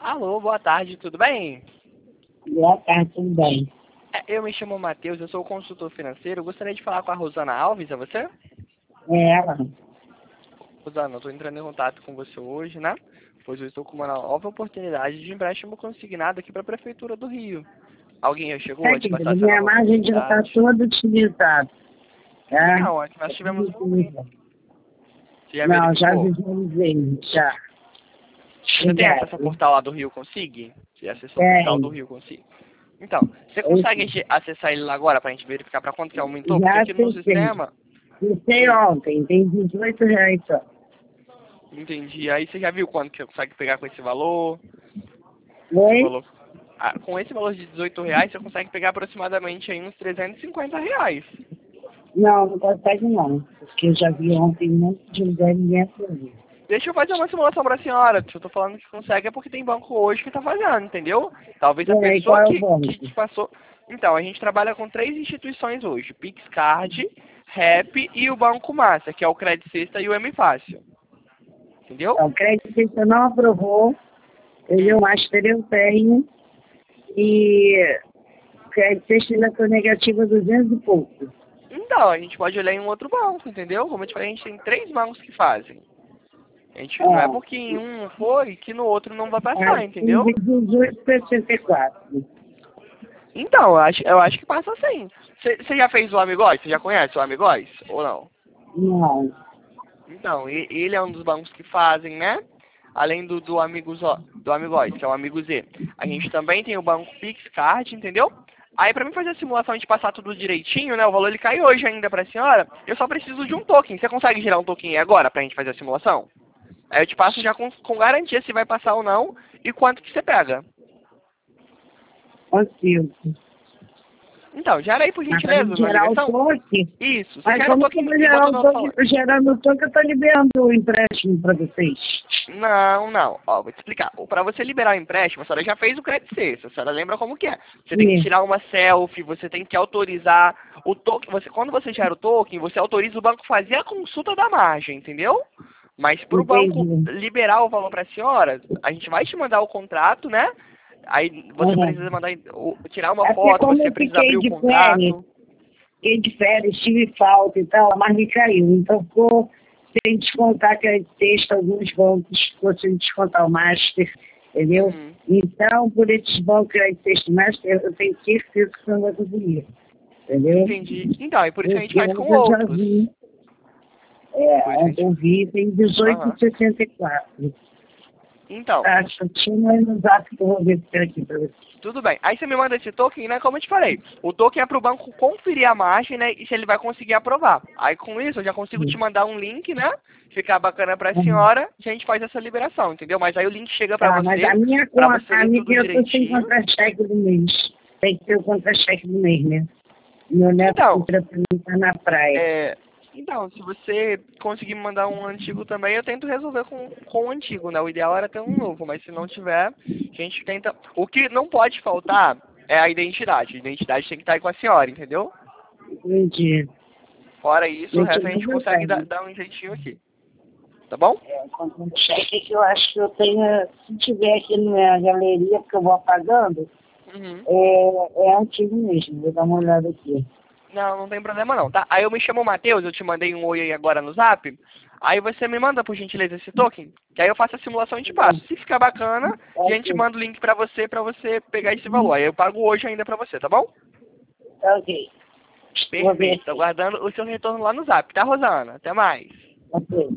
Alô, boa tarde, tudo bem? Boa tarde, tudo bem? Eu me chamo Matheus, eu sou consultor financeiro. Eu gostaria de falar com a Rosana Alves, é você? É ela. Rosana, eu estou entrando em contato com você hoje, né? Pois eu estou com uma nova oportunidade de empréstimo consignado aqui para a Prefeitura do Rio. Alguém já chegou a te Querida, passar essa minha nova margem já está oportunidade? toda utilizada, tá? Não, é que nós tivemos um link. Você já Não, já verificou? visualizei, já. Você tem acesso ao Obrigada. portal lá do Rio Consigue? Você acessou o portal do Tem. Rio Consigue? Então, você consegue acessar ele lá agora para a gente verificar para quanto que aumentou? Porque Já aqui no acessei. sistema... Acessei Hum, ontem, tem R$ 18 só. entendi. Aí você já viu quanto que você consegue pegar com esse valor? Esse Oi? valor. Ah, com esse valor de R$ 18, você consegue pegar aproximadamente aí uns R$ 350. Não, não consegue não. Porque eu já vi ontem um monte de lugar e ninguém acendeu. Deixa eu fazer uma simulação para a senhora. Se eu tô falando que consegue é porque tem banco hoje que tá fazendo, entendeu? Talvez a E qual pessoa é o que banco? te passou... Então, a gente trabalha com 3 instituições hoje. PixCard, Rap e o Banco Master, que é o Credit Sexta e o M Fácil. Entendeu? O crédito que você não aprovou, entendeu? Hum. Master eu tenho. E crédito sexta ainda foi negativa 200 e pouco. Então, a gente pode olhar em um outro banco, entendeu? Como eu te falei, a gente tem 3 bancos que fazem. A gente, não é Ó, porque em um não foi que no outro não vai passar, aqui entendeu? de 18,64. Então, eu acho que passa sim. Você já fez o Amigóis? Você já conhece o Amigóis? Ou não? Não. Então, ele é um dos bancos que fazem, né? Além do Amigóis, que é o Amigo Z. A gente também tem o banco PixCard, entendeu? Aí, pra mim fazer a simulação e de passar tudo direitinho, né? O valor ele cai hoje ainda pra senhora. Eu só preciso de um token. Você consegue gerar um token aí agora pra gente fazer a simulação? Aí eu te passo já com garantia se vai passar ou não e quanto que você pega. Consigo. Então, gera aí por Mas para gentileza uma gerar o ligação. toque, Isso, você mas gera o como que eu token vou gerar enquanto o nós toque? falamos. Gerando o toque, eu estou liberando o empréstimo para vocês. Não, não. Ó, vou te explicar. Para você liberar o empréstimo, a senhora já fez o crédito sexto. A senhora lembra como que é. Você tem que Sim. tirar uma selfie, você tem que autorizar o token. Quando você gera o token, você autoriza o banco a fazer a consulta da margem, entendeu? Mas para o banco Entendi. liberar o valor para a senhora, a gente vai te mandar o contrato, né? Aí você precisa Uhum. mandar, tirar uma É porque foto, como você eu precisa abrir o fiquei contrato. de férias, tive falta e tal, mas me caiu. Então ficou sem descontar crédito sexta, alguns bancos ficou sem descontar o master, entendeu? Uhum. Então, por esses bancos crédito sexta e master, eu tenho certeza que você não vai conseguir, entendeu? Entendi. Então, e por isso que a gente Porque faz com ontem eu já outros. vi, Por isso que a ontem gente... eu vi, tem Aham. 18,64. Então, Tá, só tinha aí no zap que eu vou ver aqui pra você. tudo bem. Aí você me manda esse token, né? Como eu te falei. O token é para o banco conferir a margem, né? E se ele vai conseguir aprovar. Aí com isso eu já consigo te mandar um link, né? Ficar bacana para a Uhum. senhora e a gente faz essa liberação, entendeu? Mas aí o link chega para Tá, mas você, a minha para conta, você ler amiga, tudo eu tô sem direitinho. contra-cheque do mês. Tem que ter o contra-cheque do mês, né? Meu neto Então, comprou pra mim tá na praia. então, se você conseguir me mandar um antigo também, eu tento resolver com o antigo, né? O ideal era ter um novo, mas se não tiver, a gente tenta. O que não pode faltar é a identidade. A identidade tem que estar aí com a senhora, entendeu? Entendi. Fora isso, o Gente, resto a eu gente não consegue dar, tenho. dar um jeitinho aqui. Tá bom? O contra-cheque que eu acho que eu tenho, se tiver aqui na minha galeria, porque eu vou apagando, Uhum. é antigo mesmo. Vou dar uma olhada aqui. Não, não tem problema não, tá? Aí eu me chamo Matheus, eu te mandei um oi aí agora no zap. Aí você me manda, por gentileza, esse token, que aí eu faço a simulação e te passo. Se ficar bacana, a gente Ok. manda o link pra você pegar esse valor. Aí eu pago hoje ainda pra você, tá bom? Ok. Vou ver Perfeito. Tô aqui. aguardando o seu retorno lá no zap, tá, Rosana? Até mais. Ok.